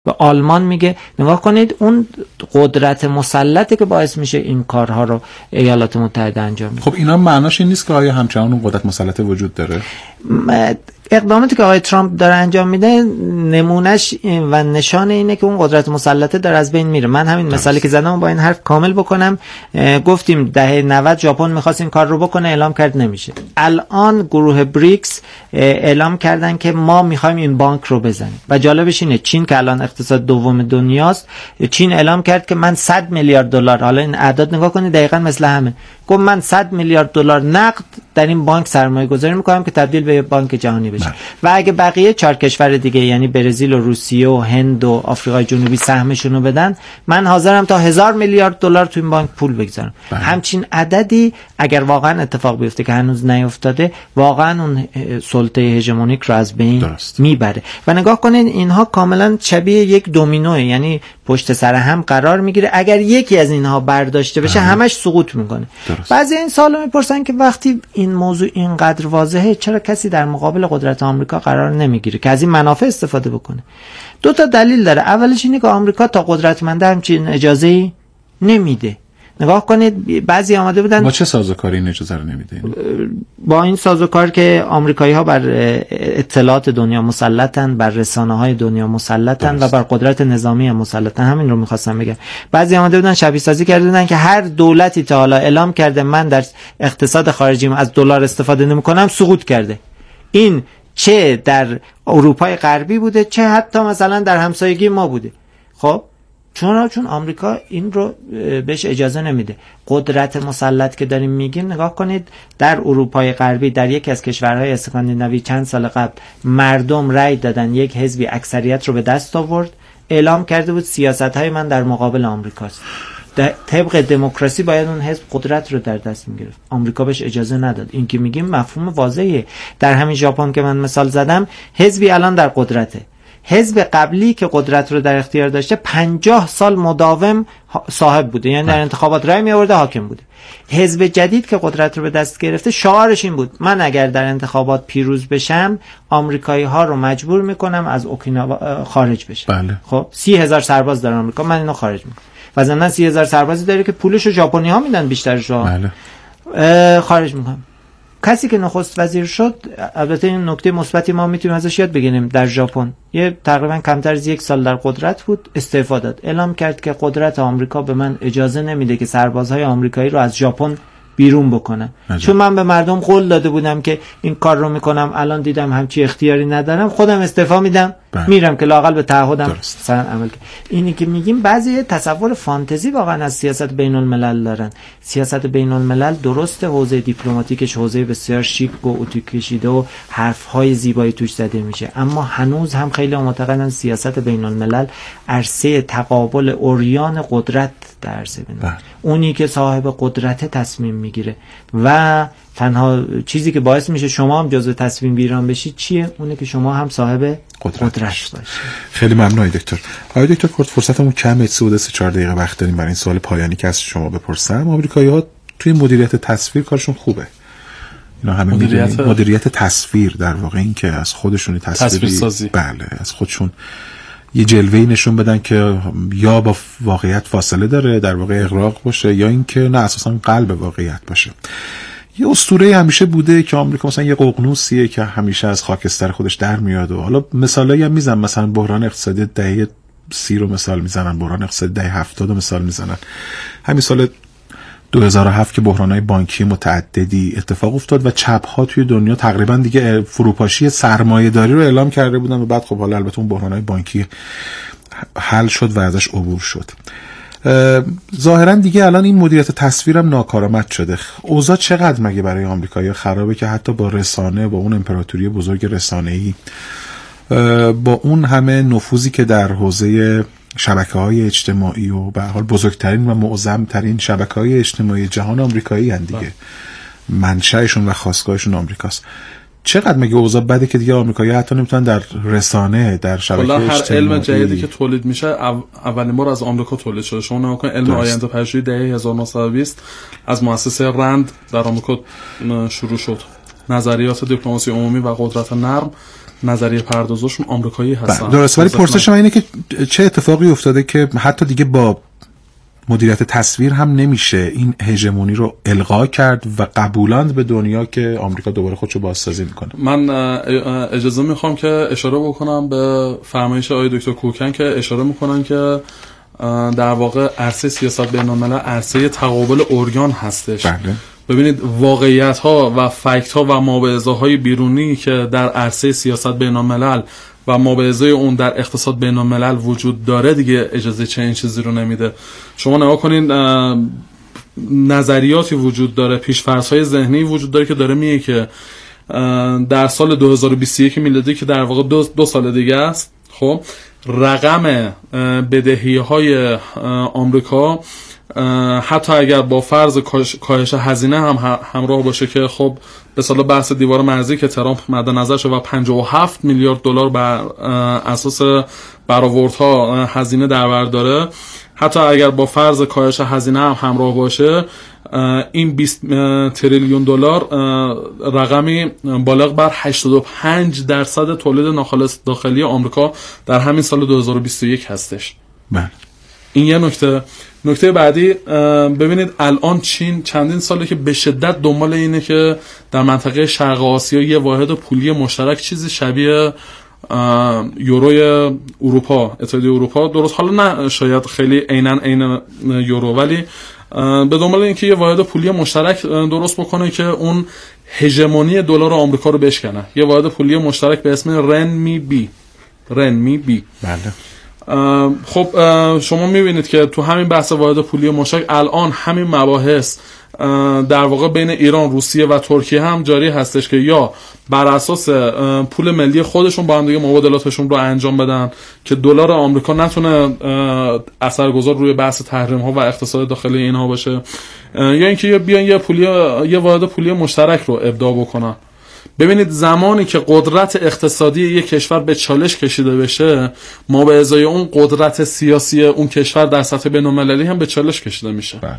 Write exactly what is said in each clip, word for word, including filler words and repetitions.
به آلمان میگه. نگاه کنید اون قدرت مسلطه که باعث میشه این کارها رو ایالات متحده انجام میده. خب اینا معناش این نیست که آیا همچنان اون قدرت مسلطه وجود داره؟ اقداماتی که آقای ترامپ داره انجام میده نمونهش و نشان اینه که اون قدرت مسلطه داره از بین میره. من همین مثالی که زدم با این حرف کامل بکنم، گفتیم دهه نود ژاپن میخواست این کار رو بکنه، اعلام کرد نمیشه. الان گروه بریکس اعلام کردن که ما میخوایم این بانک رو بزنیم و جالبش اینه چین که الان اقتصاد دوم دنیاست، چین اعلام کرد که من صد میلیارد دلار، حالا این اعداد نگاه کنید دقیقاً مثل همه، گفت من صد میلیارد دلار نقد در این بانک سرمایه گذاری میکنم که تبدیل به بانک جهانی بشه. و اگه بقیه چهار کشور دیگه یعنی برزیل و روسیه و هند و آفریقای جنوبی سهمشون رو بدن، من حاضرم تا هزار میلیارد دلار تو این بانک پول بگذارم. همچین عددی اگر واقعا اتفاق بیفته که هنوز نیفتاده، واقعا اون سلطه هژمونیک رو از بین درست میبره. و نگاه کنین اینها کاملا شبیه یک دومینوه، یعنی پشت سر هم قرار میگیره، اگر یکی از اینها برداشته بشه همش سقوط میکنه. بعضی این سوالو میپرسن که وقتی این موضوع اینقدر واضحه چرا کسی در مقابل قدرت آمریکا قرار نمیگیره که از این منافع استفاده بکنه؟ دو تا دلیل داره. اولش اینه که آمریکا تا قدرتمنده همچین اجازه‌ای نمیده. نگاه کنید بعضی آماده بودن با چه سازوکاری این اجازه رو نمیده؟ با این سازوکار که آمریکایی‌ها بر اطلاعات دنیا مسلطن، بر رسانه‌های دنیا مسلطن و بر قدرت نظامی مسلطن. همین رو می‌خواستم بگم. بعضی آماده بودن شبیه سازی کرده بودن که هر دولتی تا حالا اعلام کرده من در اقتصاد خارجیم از دلار استفاده نمی‌کنم سقوط کرده. این چه در اروپای غربی بوده چه حتی مثلا در همسایگی ما بوده. خب چون چون آمریکا این رو بهش اجازه نمیده. قدرت مسلط که داریم میگیم، نگاه کنید در اروپای غربی در یکی از کشورهای اسکاندیناوی چند سال قبل مردم رأی دادن، یک حزبی اکثریت رو به دست آورد، اعلام کرده بود سیاست‌های من در مقابل آمریکاست. طبق دموکراسی باید اون حزب قدرت رو در دست میگرفت. آمریکا بهش اجازه نداد. این که میگیم مفهوم واضحه. در همین ژاپن که من مثال زدم، حزبی الان در قدرته، حزب قبلی که قدرت رو در اختیار داشته پنجاه سال مداوم صاحب بوده، یعنی در انتخابات رای می آورده، حاکم بوده. حزب جدید که قدرت رو به دست گرفته شعارش این بود من اگر در انتخابات پیروز بشم آمریکایی ها رو مجبور میکنم از اوکیناوا خارج بشن. بله. خب سی هزار سرباز در آمریکا، من اینو خارج میکنم. و ضمن سی هزار سربازی داره که پولش رو ژاپنی ها میدن بیشترش رو. بله. خارج میکنم. کسی که نخست وزیر شد، البته این نکته مثبتی ما میتونیم ازش یاد بگیریم، در ژاپن یه تقریبا کمتر از یک سال در قدرت بود، استعفا داد، اعلام کرد که قدرت آمریکا به من اجازه نمیده که سربازهای آمریکایی رو از ژاپن بیرون بکنم. عجب. چون من به مردم قول داده بودم که این کار رو میکنم، الان دیدم همچی اختیاری ندارم، خودم استعفا میدم، بله. میرم که لااقل به تعهدم سن عمل کنم. اینی که میگیم بعضی تصور فانتزی واقعا از سیاست بین الملل دارن. سیاست بین الملل درسته حوزه دیپلماتیکش حوزه بسیار شیک و اتو کشیده و حرفهای زیبایی توش زده میشه، اما هنوز هم خیلی معتقدن سیاست بین الملل عرصه تقابل اوریان قدرت در عرصه بین الملل. اونی که صاحب قدرت تصمیم میگیره و تنها چیزی که باعث میشه شما هم جزو تصمیم گیران بشید چیه؟ اونه که شما هم صاحب قدرت, قدرت باشید. خیلی ممنون دکتر. آقای دکتر کرد، فرصتمون کمه، سه و سه چهار دقیقه وقت داریم برای این سوال پایانی که از شما بپرسم. آمریکایی‌ها توی مدیریت تصویر کارشون خوبه. اینا همه مدیریت مدیریت تصویر در واقع این که از خودشون تصویری تصویر بله از خودشون یه جلوه‌ای نشون بدن که یا با واقعیت فاصله داره، در واقع اغراق باشه، یا اینکه نه اساساً قلب واقعیت باشه. یه اسطوره همیشه بوده که آمریکا مثلا یه ققنوسیه که همیشه از خاکستر خودش در میاد و حالا مثالایی هم میزنن، مثلا بحران اقتصادی دهه سی رو مثال میزنن، بحران اقتصادی دهه هفتاد رو مثال میزنن. همین سال دو هزار و هفت که بحران‌های بانکی متعددی اتفاق افتاد و چپ‌ها توی دنیا تقریبا دیگه فروپاشی سرمایه‌داری رو اعلام کرده بودن و بعد خب حالا البته اون بحران‌های بانکی حل شد و ازش عبور شد. ظاهرا دیگه الان این مدیریت تصویرم ناکارآمد شده. اوضاع چقدر مگه برای آمریکایی‌ها خرابه که حتی با رسانه، با اون امپراتوری بزرگ رسانه‌ای، با اون همه نفوذی که در حوزه شبکه‌های اجتماعی و به هر حال بزرگترین و معظم‌ترین شبکه‌های اجتماعی جهان آمریکایی هستند دیگه، منشأشون و خاستگاهشون آمریکاست، چقدر مگه اوضاع بده که دیگه آمریکایی‌ها حتی نمیتونن در رسانه، در شبکه اجتماعی، هر علم جدیدی که تولید میشه اولین بار از آمریکا تولید شده. شما نگاه کنید علم آینده پژوهی دهه هزار و نهصد و بیست از مؤسسه رند در آمریکا شروع شد. نظریات دیپلماسی عمومی و قدرت نرم نظریه پردازشون آمریکایی هستن. درست، ولی پرسش من اینه که چه اتفاقی افتاده که حتی دیگه با مدیریت تصویر هم نمیشه این هژمونی رو الغا کرد و قبولاند به دنیا که آمریکا دوباره خودشو بازسازی میکنه. من اجازه میخوام که اشاره بکنم به فرمایش آقای دکتر کوکن که اشاره میکنن که در واقع عرصه سیاست بین‌الملل عرصه تقابل ارگان هستش. بله. ببینید واقعیت ها و فکت ها و مابعضه های بیرونی که در عرصه سیاست بین‌الملل و مابعضه اون در اقتصاد بین‌الملل وجود داره دیگه اجازه چنین چیزی رو نمیده. شما نگاه کنین نظریاتی وجود داره، پیش‌فرض‌های ذهنی وجود داره که داره میگه که در سال دو هزار و بیست و یک میلادی که در واقع دو, دو سال دیگه است، خب رقم بدهی‌های آمریکا حتی اگر با فرض کاهش هزینه هم همراه باشه که خب به سال بحث دیوار مرزی که ترامپ مد نظر شد و پنجاه و هفت میلیارد دلار بر اساس برآوردها هزینه در بر داره، حتی اگر با فرض کاهش هزینه هم همراه باشه این بیست تریلیون دلار رقمی بالغ بر هشتاد و پنج درصد تولید ناخالص داخلی آمریکا در همین سال دو هزار و بیست و یک هستش. بله. این یه نکته. نکته بعدی، ببینید الان چین چندین ساله که به شدت دنبال اینه که در منطقه شرق آسیا یه واحد پولی مشترک چیزی شبیه یوروی اروپا، اتحادیه اروپا، درست حالا نه شاید خیلی عیناً عین یورو، ولی به دنبال اینکه یه واحد پولی مشترک درست بکنه که اون هژمونی دلار آمریکا رو بشکنه. یه واحد پولی مشترک به اسم رنمی بی. رنمی بی. بله. خب شما میبینید که تو همین بحث واحد پولی مشترک الان همین مباحث در واقع بین ایران، روسیه و ترکیه هم جاری هستش که یا بر اساس پول ملی خودشون با هم دیگه مبادلاتشون رو انجام بدن که دلار آمریکا نتونه اثرگذار روی بحث تحریم ها و اقتصاد داخلی اینها باشه، یا اینکه بیان یه پولی یه واحد پولی مشترک رو ابداع بکنن. ببینید زمانی که قدرت اقتصادی یک کشور به چالش کشیده بشه، ما به ازای اون قدرت سیاسی اون کشور در سطح بین‌المللی هم به چالش کشیده میشه. بله.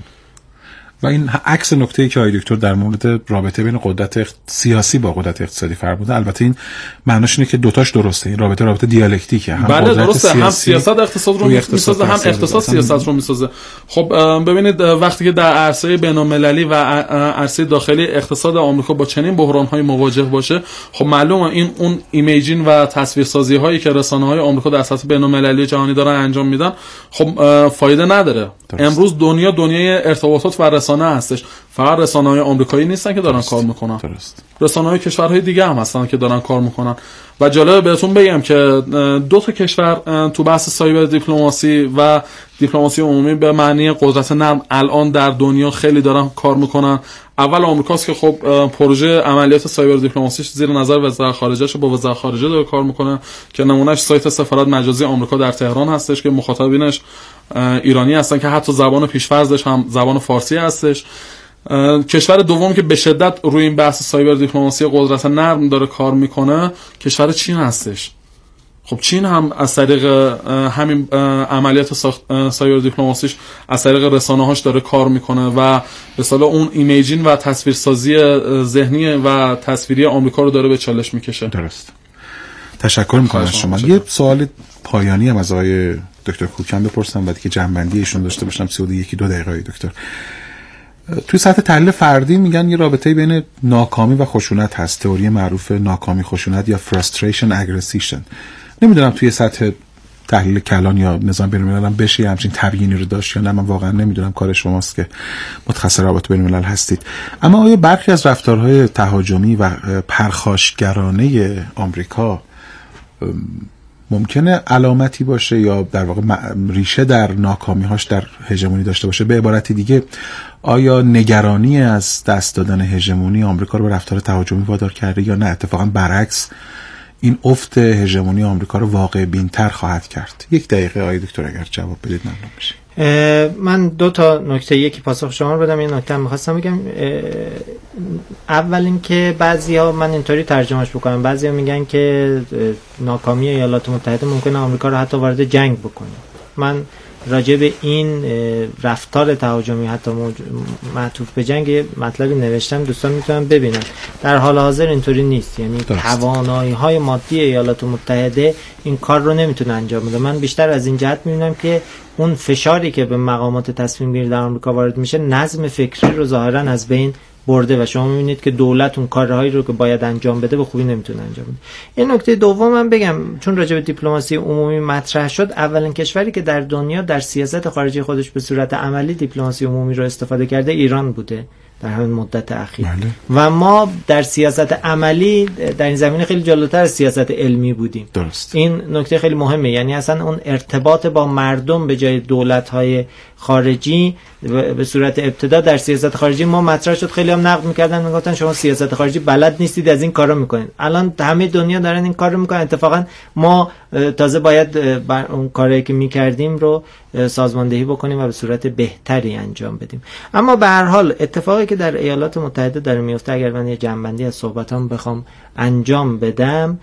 و این عکس نکته‌ای که آقای دکتر در مورد رابطه بین قدرت سیاسی با قدرت اقتصادی فرمودن، البته این معناش اینه که دوتاش درسته، این رابطه رابطه دیالکتیکه، هم بله درسته، هم سیاست اقتصاد رو میسازه هم اقتصاد سیاست رو میسازه. خب ببینید وقتی که در عرصه بین‌المللی و عرصه داخلی اقتصاد آمریکا با چنین بحران‌های مواجه باشه، خب معلومه این اون ایمیجین و تصویرسازی هایی که رسانه‌های آمریکا در سطح بین‌المللی و جهانی دارن انجام میدن خب فایده نداره. درست. امروز دنیا دنیای ارتباطات و رسانه هستش، فقط رسانه‌های آمریکایی نیستن که دارن درست. کار میکنن. درست. رسانه‌های کشورهای دیگه هم هستن که دارن کار میکنن. و جالبه بهتون بگم که دو تا کشور تو بحث سایبر دیپلماسی و دیپلماسی عمومی به معنی قدرت نرم الان در دنیا خیلی دارن کار میکنن. اول آمریکاست که خب پروژه عملیات سایبر دیپلماسیش زیر نظر وزارت خارجه با وزارت خارجه داره کار میکنه که نمونهش سایت سفارت مجازی آمریکا در تهران هستش که مخاطبینش ایرانی هستن که حتی زبان پیش‌فرضش هم زبان فارسی هستش. کشور دوم که به شدت روی این بحث سایبر دیپلماسی قدرت نرم داره کار میکنه کشور چین هستش. خب چین هم از طریق همین عملیات سایبر دیپلماسیش از طریق رسانه‌هاش داره کار میکنه و به اصطلاح اون ایمیجین و تصویرسازی ذهنی و تصویری آمریکا رو داره به چالش میکشه. درست. تشکر میکنم از شما. یه سوال پایانی هم از آقای دکتر کوکن بپرسم بعد که جنبندی ایشون داشته باشم سی و یک دو دقیقه دکتر. توی سطح تحلیل فردی میگن یه رابطه بین ناکامی و خشونت هست، تئوری معروف ناکامی خشونت یا frustration aggression. نمیدونم توی سطح تحلیل کلان یا نظام بین‌الملل هم بشه همچین تبیینی رو داشت یا نه، من واقعا نمیدونم، کار شماست که متخصص روابط بین‌الملل هستید. اما آیا برخی از رفتارهای تهاجمی و پرخاشگرانه آمریکا ممکنه علامتی باشه یا در واقع ریشه در ناکامی‌هاش در هژمونی داشته باشه؟ به عبارتی دیگه آیا نگرانی از دست دادن هژمونی آمریکا رو به رفتار تهاجمی وادار کرده یا نه اتفاقا برعکس این افت هژمونی آمریکا رو واقع بین‌تر خواهد کرد؟ یک دقیقه آقای دکتر اگر جواب بدید ممنون میشه. من دو تا نکته، یکی پاسخ شما رو بدم، یه نکته می‌خواستم بگم. اول این که بعضیا، من اینطوری ترجمهش بکنم، بعضیا میگن که ناکامی ایالات متحده ممکنه آمریکا رو حتی وارد جنگ بکنه. من راجع به این رفتار تهاجمی حتی معطوف به جنگ مطلبی نوشتم، دوستان میتونن ببینن. در حال حاضر اینطوری نیست، یعنی توانایی‌های مادی ایالات متحده این کار رو نمیتونه انجام بده. من بیشتر از این جهت میبینم که اون فشاری که به مقامات تصمیم گیری در آمریکا وارد میشه نظم فکری رو ظاهرا از بین برده و شما میبینید که دولت اون کارهایی رو که باید انجام بده به خوبی نمیتونه انجام بده. این نکته دومم بگم، چون راجع به دیپلماسی عمومی مطرح شد، اولین کشوری که در دنیا در سیاست خارجی خودش به صورت عملی دیپلماسی عمومی رو استفاده کرده ایران بوده در همین مدت اخیر. بله. و ما در سیاست عملی در این زمینه خیلی جلوتر از سیاست علمی بودیم. درست. این نکته خیلی مهمه، یعنی اصلا اون ارتباط با مردم به جای دولت‌های خارجی به صورت ابتدا در سیاست خارجی ما مطرح شد، خیلی هم نقد می‌کردن، میگفتن شما سیاست خارجی بلد نیستید، از این کارا می‌کنید. الان همه دنیا دارن این کارو می‌کنن. اتفاقا ما تازه باید اون کاری که می‌کردیم رو سازماندهی بکنیم و به صورت بهتری انجام بدیم. اما به هر حال اتفاقی که در ایالات متحده داره میفته، اگر من یه جنبندی از صحبتام بخوام انجام بدم،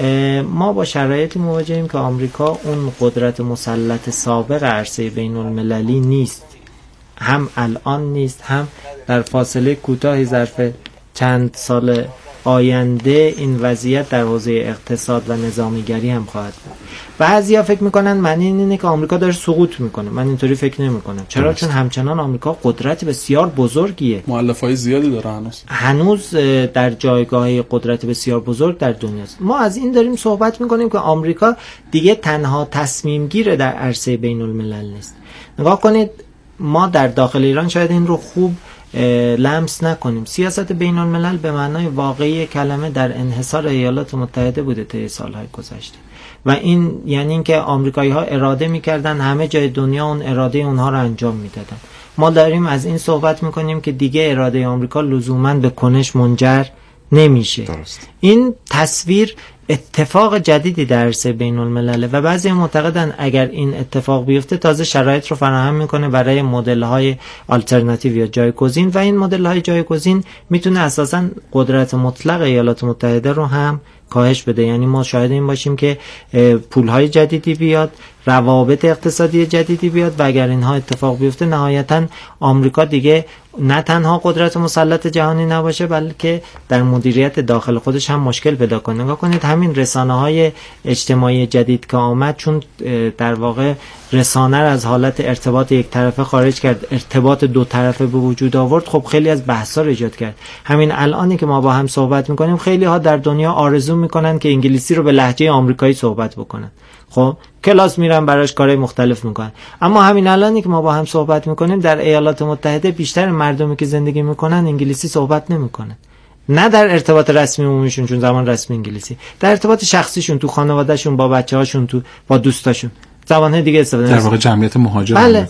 ما با شرایطی مواجهیم که آمریکا اون قدرت مسلط سابق عرصه بین‌المللی نیست، هم الان نیست، هم در فاصله کوتاهی ظرف چند سال آینده این وضعیت در حوزه اقتصاد و نظامیگری هم خواهد بود. بعضیا فکر میکنن معنی اینه که آمریکا داره سقوط میکنه. من اینطوری فکر نمیکنم. چرا؟ چون همچنان آمریکا قدرت بسیار بزرگیه، مؤلفه‌های زیادی داره، هنوز هنوز در جایگاه قدرت بسیار بزرگ در دنیاست. ما از این داریم صحبت میکنیم که آمریکا دیگه تنها تصمیم گیره در عرصه بین الملل نیست. نگاه کنید، ما در داخل ایران شاید این رو خوب لمس نکنیم. سیاست بین الملل به معنای واقعی کلمه در انحصار ایالات متحده بوده طی سالهای گذشته و این یعنی اینکه آمریکایی‌ها اراده می‌کردن همه جای دنیا اون اراده اونها رو انجام میدادن. ما داریم از این صحبت می‌کنیم که دیگه اراده آمریکا لزوماً به کنش منجر نمیشه. درست. این تصویر اتفاق جدیدی در عرصه بین الملل و بعضی معتقدن اگر این اتفاق بیفته تازه شرایط رو فراهم میکنه برای مدل‌های آلترناتیو یا جایگزین و این مدل‌های جایگزین میتونه اساساً قدرت مطلق ایالات متحده رو هم کاهش بده. یعنی ما شاهد این باشیم که پول‌های جدیدی بیاد، روابط اقتصادی جدیدی بیاد و اگر اینها اتفاق بیفته نهایتاً آمریکا دیگه نه تنها قدرت مسلط جهانی نباشه بلکه در مدیریت داخل خودش هم مشکل پیدا کنه. نگاه کنید همین رسانه‌های اجتماعی جدید که آمد، چون در واقع رسانه از حالت ارتباط یک طرفه خارج کرد، ارتباط دو طرفه به وجود آورد، خب خیلی از بحث‌ها رو ایجاد کرد. همین الانی که ما با هم صحبت می‌کنیم خیلی ها در دنیا آرزو می‌کنن که انگلیسی رو به لهجه آمریکایی صحبت بکنن. خب کلاس میرن براش کارهای مختلف میکنن. اما همین الانی که ما با هم صحبت میکنیم در ایالات متحده بیشتر مردمی که زندگی میکنن انگلیسی صحبت نمیکنن. نه در ارتباط رسمی عمومیشون چون زبان رسمی انگلیسی، در ارتباط شخصیشون تو خانوادهشون با بچه‌هاشون تو با دوستاشون زبان‌های دیگه استفاده در واقع جمعیت مهاجر. بله.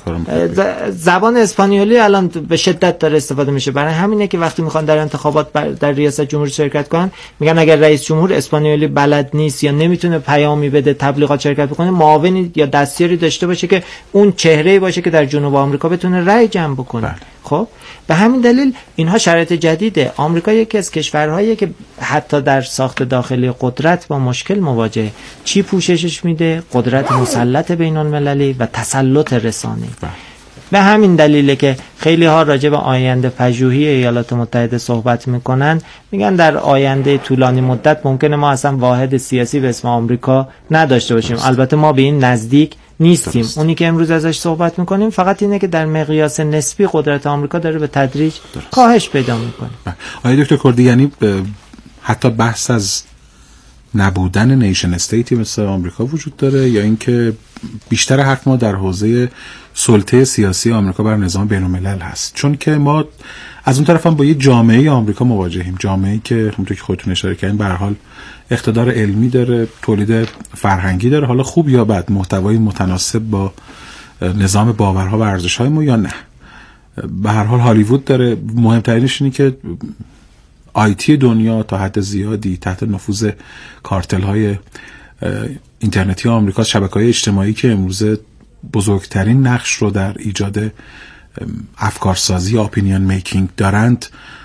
زبان اسپانیولی الان به شدت داره استفاده میشه. برای همینه که وقتی میخوان در انتخابات در ریاست جمهوری شرکت کنن میگن اگر رئیس جمهور اسپانیولی بلد نیست یا نمیتونه پیامی بده تبلیغات شرکت بکنه، معاونی یا دستیاری داشته باشه که اون چهره‌ای باشه که در جنوب آمریکا بتونه رأی جمع بکنه. بله. خب به همین دلیل اینها شرایط جدیده. آمریکا یکی از کشورهایی که حتی در ساخت داخلی قدرت با مشکل مواجهه. چی پوششش میده؟ قدرت مسلط بین المللی و تسلط رسانه‌ای. به همین دلیله که خیلی ها راجع به آینده پژوهی ایالات متحده صحبت میکنن، میگن در آینده طولانی مدت ممکنه ما اصلا واحد سیاسی به اسم آمریکا نداشته باشیم. البته ما به این نزدیک نیستیم. درست. اونی که امروز ازش صحبت میکنیم فقط اینه که در مقیاس نسبی قدرت آمریکا داره به تدریج درست. کاهش پیدا میکنه. آقای دکتر کردی، یعنی حتی بحث از نبودن نیشن استیتی مثل آمریکا وجود داره یا اینکه بیشتر حرف ما در حوزه سلطه سیاسی آمریکا بر نظام بین‌الملل هست؟ چون که ما از اون طرف هم با یه جامعه آمریکا مواجهیم، جامعه‌ای که همونطور که خودتون اشاره کردین به هر حال اقتدار علمی داره، تولید فرهنگی داره، حالا خوب یا بد، محتوای متناسب با نظام باورها و ارزش‌های ما یا نه. به هر حال هالیوود داره. مهمترینش اینه که آیتی دنیا تا حد زیادی تحت نفوذ کارتل‌های اینترنتی آمریکا، شبکه‌های اجتماعی که امروزه بزرگترین نقش رو در ایجاد افکارسازی، اپینیون میکینگ دارند،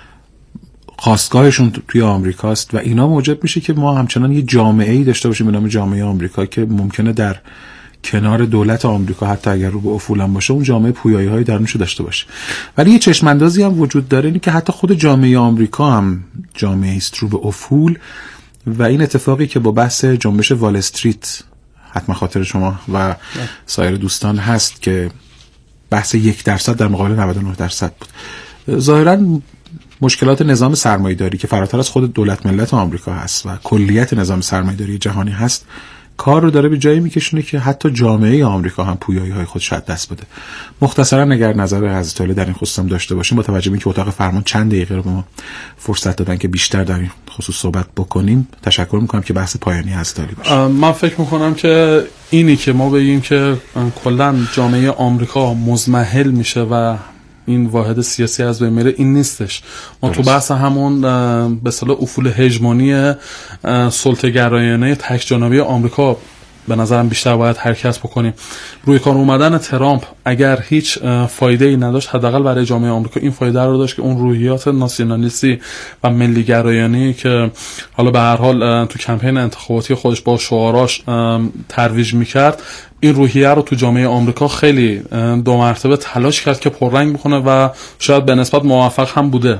خواستگاهشون توی آمریکاست و اینا موجب میشه که ما همچنان یه جامعه‌ای داشته باشیم به نام جامعه آمریکا که ممکنه در کنار دولت آمریکا حتی اگر رو به افول هم باشه اون جامعه پویایی‌های درونشو داشته باشه. ولی یه چشم‌اندازی هم وجود داره، اینی که حتی خود جامعه آمریکا هم جامعه است رو به افول و این اتفاقی که با بحث جنبش وال استریت حتما خاطر شما و سایر دوستان هست که بحث یک درصد در مقابل نود و نه درصد بود. ظاهراً مشکلات نظام سرمایه‌داری که فراتر از خود دولت ملت آمریکا هست و کلیت نظام سرمایه‌داری جهانی هست کار رو داره به جایی میکشونه که حتی جامعه آمریکا هم پویایی‌های خودش از دست بده. مختصراً اگر نظر حضرت عالی در این خصوص هم داشته باشیم، با توجه به اینکه اتاق فرمان چند دقیقه رو به ما فرصت دادن که بیشتر در این خصوص صحبت بکنیم، تشکر میکنم که بحث پایانی حضرت عالی باشه. من فکر میکنم که اینی که ما بگیم که کلاً جامعه آمریکا مضمحل میشه و این واحد سیاسی از بین میره، این نیستش. ما درست. تو بحث همون به اصطلاح افول هژمونی سلطه‌گرایانه تک جانبه آمریکا به نظرم بیشتر باید حرکت بکنیم. روی کار اومدن ترامپ اگر هیچ فایده ای نداشت، حداقل برای جامعه آمریکا این فایده رو داشت که اون روحیات ناسیونالیستی و ملی گرایانه‌ای که حالا به هر حال تو کمپین انتخاباتی خودش با شعاراش ترویج میکرد، این روحیه رو تو جامعه آمریکا خیلی دو مرتبه تلاش کرد که پررنگ بکنه و شاید به نسبت موفق هم بوده.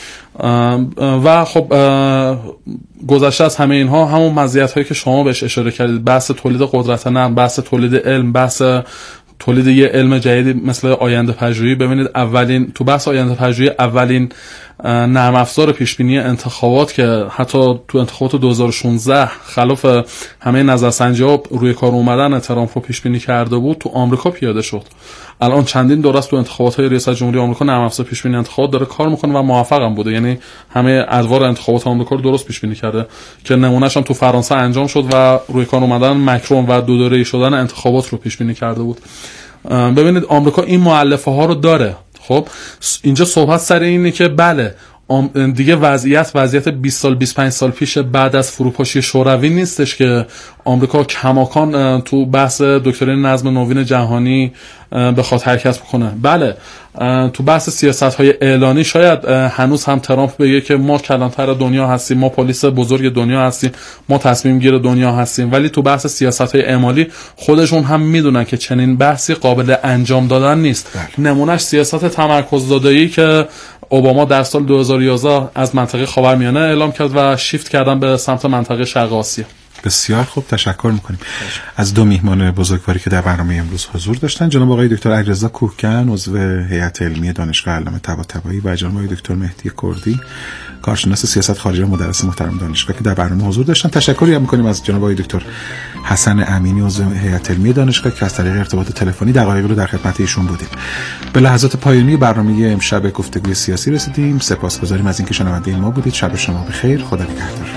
و خب گذشته از همه اینها همون مزیت‌هایی که شما بهش اشاره کردید، بحث تولید قدرت نرم، بحث تولید علم، بحث تولید یه علم جدیدی مثل آینده پژوهی. ببینید اولین تو بحث آینده پژوهی اولین نرم افزار پیش بینی انتخابات که حتی تو انتخابات دو هزار و شانزده خلاف همه نظرسنجی‌ها روی کار اومدن ترامپ رو پیش بینی کرده بود، تو آمریکا پیاده شد. الان چندین دوره است تو انتخابات‌های ریاست جمهوری آمریکا نرم افزار پیش بینی انتخابات داره کار میکنه و موفق هم بوده. یعنی همه ادوار انتخابات آمریکا رو درست پیش بینی کرده که نمونهش هم تو فرانسه انجام شد و روی کار اومدن مکرون و دو دوره‌ای شدن انتخابات رو پیش بینی کرده بود. ببینید آمریکا این مؤلفه ها رو داره. خب اینجا صحبت سر اینه که بله دیگه وضعیت وضعیت بیست سال بیست و پنج سال پیش بعد از فروپاشی شوروی نیستش که آمریکا کماکان تو بحث دکترین نظم نوین جهانی بخواد حرکت بکنه. بله تو بحث سیاست‌های اعلانی شاید هنوز هم ترامپ بگه که ما کلانتر دنیا هستیم، ما پلیس بزرگ دنیا هستیم، ما تصمیم گیر دنیا هستیم، ولی تو بحث سیاست‌های اعمالی خودشون هم میدونن که چنین بحثی قابل انجام دادن نیست. بله. نمونهش سیاست تمرکز داده‌ای که اوباما در سال دو هزار و یازده از منطقه خاورمیانه اعلام کرد و شیفت کردن به سمت منطقه شرق آسیا. بسیار خوب، تشکر میکنیم از دو میهمان بزرگواری که در برنامه امروز حضور داشتن، جناب آقای دکتر علیرضا کوهکن عضو هیئت علمی دانشگاه علامه طباطبایی و جناب آقای دکتر مهدی کردی کارشناس سیاست خارجی و مدرس محترم دانشگاه که در برنامه حضور داشتن. تشکری هم میکنیم از جناب آقای دکتر حسن امینی عضو هیئت علمی دانشگاه که از طریق ارتباط تلفنی دقایقی رو در خدمت ایشون بودیم. به لحظات پایانی برنامه امشب گفتگوی سیاسی رسیدیم. سپاسگزاریم از اینکه شنونده ما بودید. شب شما بخیر. خدا نگهدار.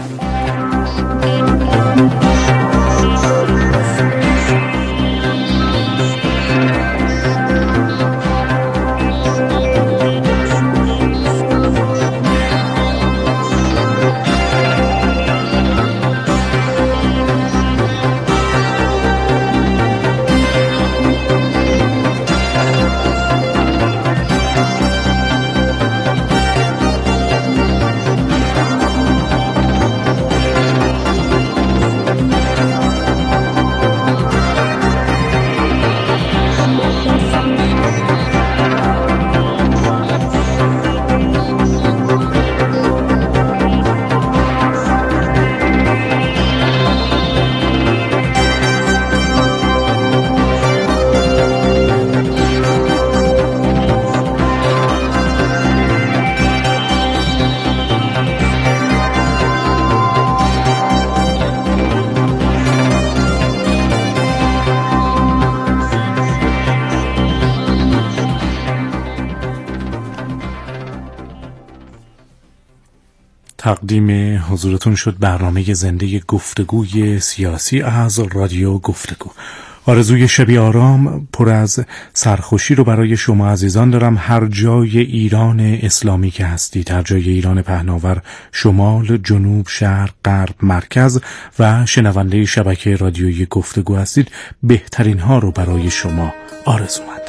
تقدیم حضورتون شد برنامه زنده گفتگوی سیاسی از رادیو گفتگو. آرزوی شبی آرام پر از سرخوشی رو برای شما عزیزان دارم. هر جای ایران اسلامی که هستید، هر جای ایران پهناور، شمال، جنوب، شرق، غرب، مرکز و شنونده شبکه رادیویی گفتگو هستید، بهترین ها رو برای شما آرزو مندم.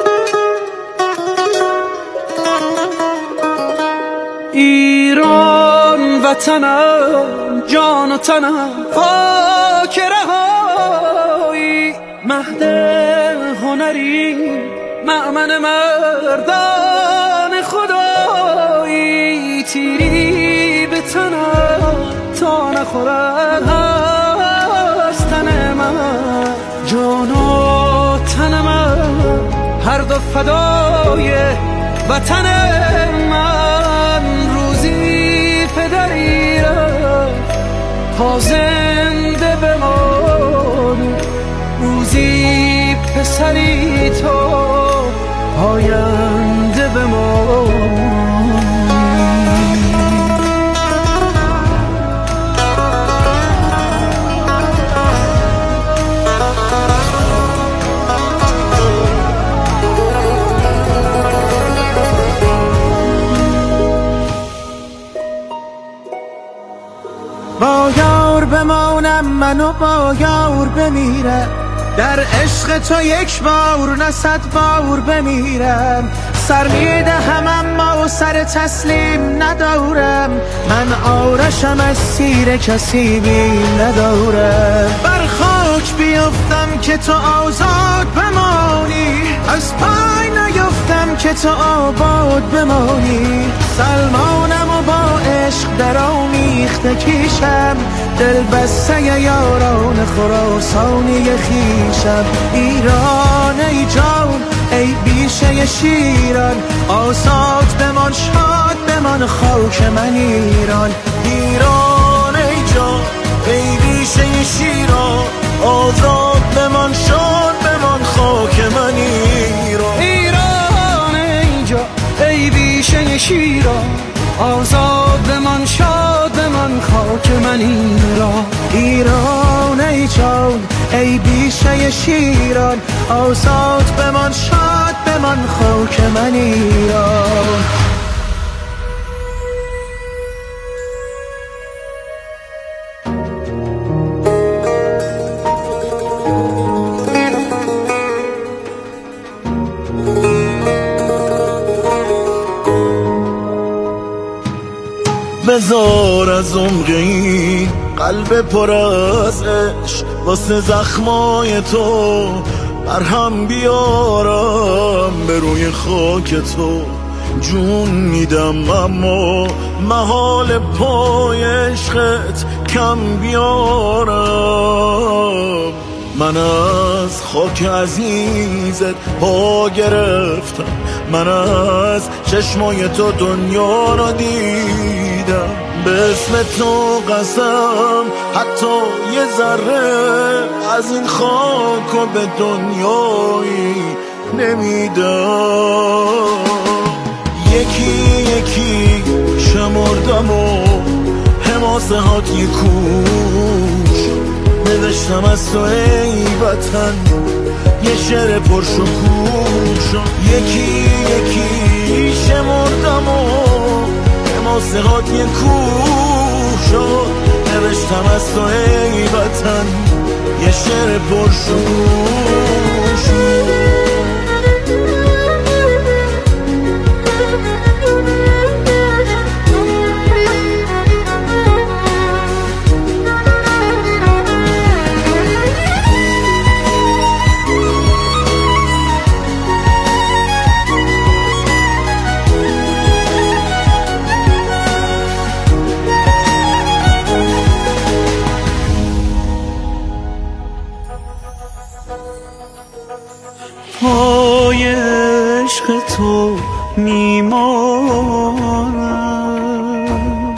ایران وطنم جان و تنم خاک رهایی مهد هنری مأمن مردان خدایی تیری به تنم تا نخورد از تن من جان و تن من هر دو فدای وطن من روزی پدری رفت تا زنده بمانی روزی پسری تو آینده بمانی با یار بمانم منو با یار بمیرم در عشق تو یک بار نه صد بار بمیرم سر میدهم اما سر تسلیم ندارم من آرشم از سیر کسی بیم ندارم بر خاک بیفتم که تو آزاد بمانی از پای نیفتم که تو آباد بمانی سلمانم و با عشق در آمیخته کیشم دل بسته یاران خراسانی خیشم ایران ای جان ای بیشه شیران آزاد بمان شاد بمان خاک من ایران ایران ای جان ای بیشه شیران آزاد بمان شاد بمان خاک من ایران ایران ای جان ای بیشه شیران آزاد بمان شاد بمان خاک من ایران ایران ای جان ای بیشه شیران آزاد بمان شاد بمان خاک من ایران بذار از عمقی قلب پر از عشق واسه زخمای تو برهم بیارم به روی خاک تو جون میدم اما محال پای عشقت کم بیارم من از خاک عزیزت پا گرفتم من از چشمای تو دنیا را دیدم به اسم تو قسم حتی یه ذره از این خاک و به دنیایی نمیدم یکی یکی شمردم و حماسه هات یه کوش نوشتم از تو ای وطن یه شعر پرشکوش یکی یکی شمردم و حماسه هات یه کوش نوشتم از تو ای وطن یه شعر پرشکوش پای عشق تو میمانم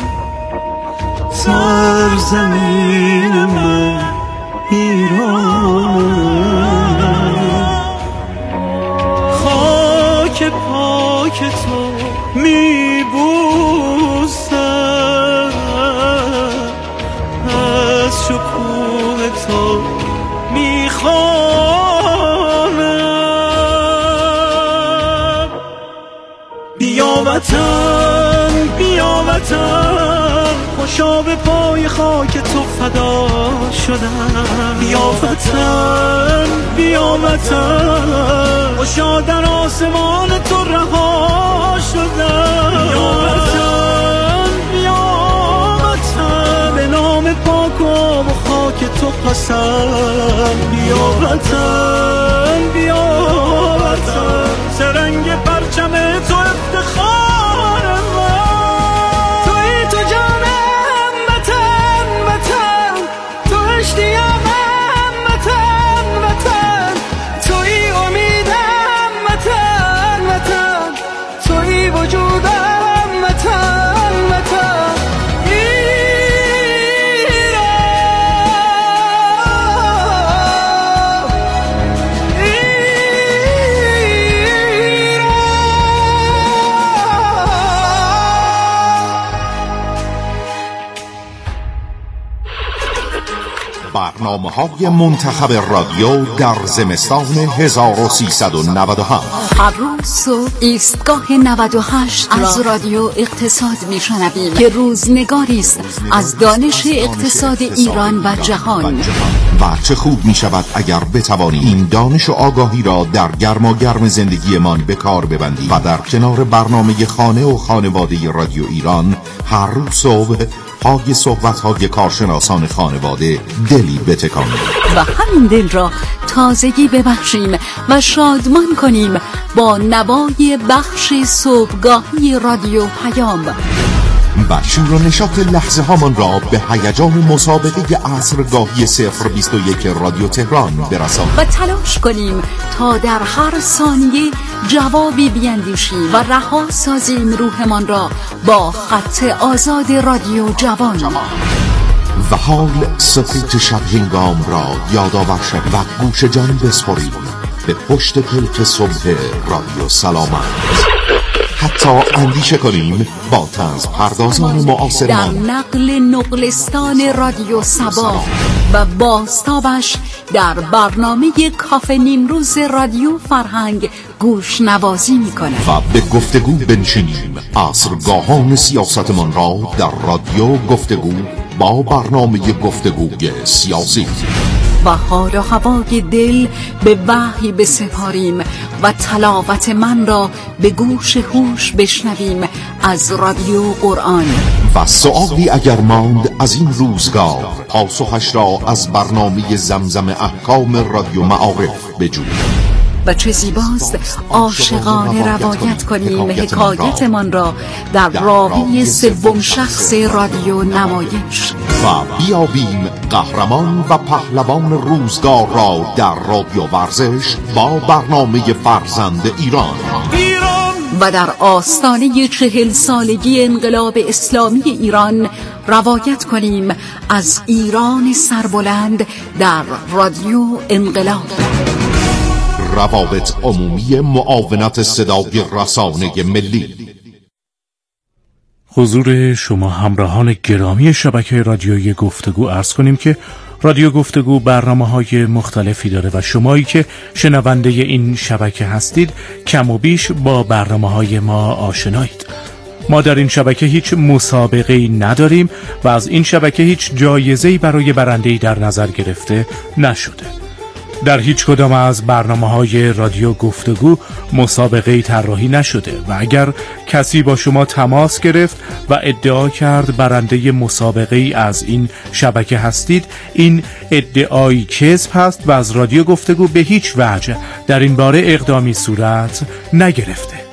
سرزمین من ایرانم خاک پاک تو میبوسم از شکوه تو میخوانم بیا وطن بیا وطن خوشا به پای خاک تو فدا شدم بیا وطن بیا وطن خوشا در آسمان تو رها شدم بیا وطن بیا خاک و خاک تو قسم. بیا وطن بیا وطن، سرنگ پرچم تو افتخار من. توی تو جانم وطن وطن، تو اشتیاقم وطن وطن، توی امیدم وطن وطن، توی وجودم وطن وطن. برنامه‌های منتخب رادیو در زمستان هزار و سیصد و نود و هفت. هر روز صبح ایستگاه نود و هشت از رادیو اقتصاد میشنویم که روزنگاری است از دانش اقتصاد ایران و جهان. و چه خوب می شود اگر بتوانی این دانش و آگاهی را در گرما گرم زندگیمان به کار ببندی و در کنار برنامه خانه و خانواده رادیو ایران هر روز صبح پای صحبت‌های کارشناسان خانواده دلی بتکانیم و همین دل را تازگی ببخشیم و شادمان کنیم با نوای بخش صبحگاهی رادیو پیام. و شور و نشاط لحظه هامان را به هیجان مسابقه عصرگاهی صفر بیست و یک رادیو تهران برسانیم و تلاش کنیم تا در هر ثانیه جوابی بیندیشیم و رها سازیم روحمان را با خط آزاد رادیو جوان. و حال سکوت شب هنگام را یادآور شویم و گوش جان بسپاریم به پشت پلک صبح رادیو سلامت. حتی اندیشه کنیم با طنز پردازان معاصرمان در نقل نقلستان رادیو سبا و بازتابش در برنامه کافه نیمروز رادیو فرهنگ گوش نوازی میکنه و به گفتگو بنشینیم عصرگاهان سیاستمان را در رادیو گفتگو با برنامه گفتگوی سیاسی و حال و هوای دل به وحی بسپاریم و تلاوت من را به گوش هوش بشنویم از رادیو قرآن. و سؤالی اگر ماند از این روزگار پاسخش را از برنامه زمزم احکام رادیو معارف بجوییم. و چه زیباست عاشقانه روایت کنیم حکایتمان را در راوی سوم شخص رادیو نمایش و بیابیم قهرمان و پهلوان روزگار را در رادیو ورزش با برنامه فرزند ایران. و در آستانه چهل سالگی انقلاب اسلامی ایران روایت کنیم از ایران سربلند در رادیو انقلاب. روابط عمومی معاونت صدای رسانه ملی. حضور شما همراهان گرامی شبکه رادیویی گفتگو عرض کنیم که رادیو گفتگو برنامه‌های مختلفی داره و شمایی که شنونده این شبکه هستید کم و بیش با برنامه‌های ما آشنایید. ما در این شبکه هیچ مسابقه‌ای نداریم و از این شبکه هیچ جایزه‌ای برای برنده‌ای در نظر گرفته نشده. در هیچ کدام از برنامه‌های رادیو گفتگو مسابقه‌ای طراحی نشده و اگر کسی با شما تماس گرفت و ادعا کرد برنده مسابقه‌ای از این شبکه هستید، این ادعایی کذب هست و از رادیو گفتگو به هیچ وجه در این باره اقدامی صورت نگرفته.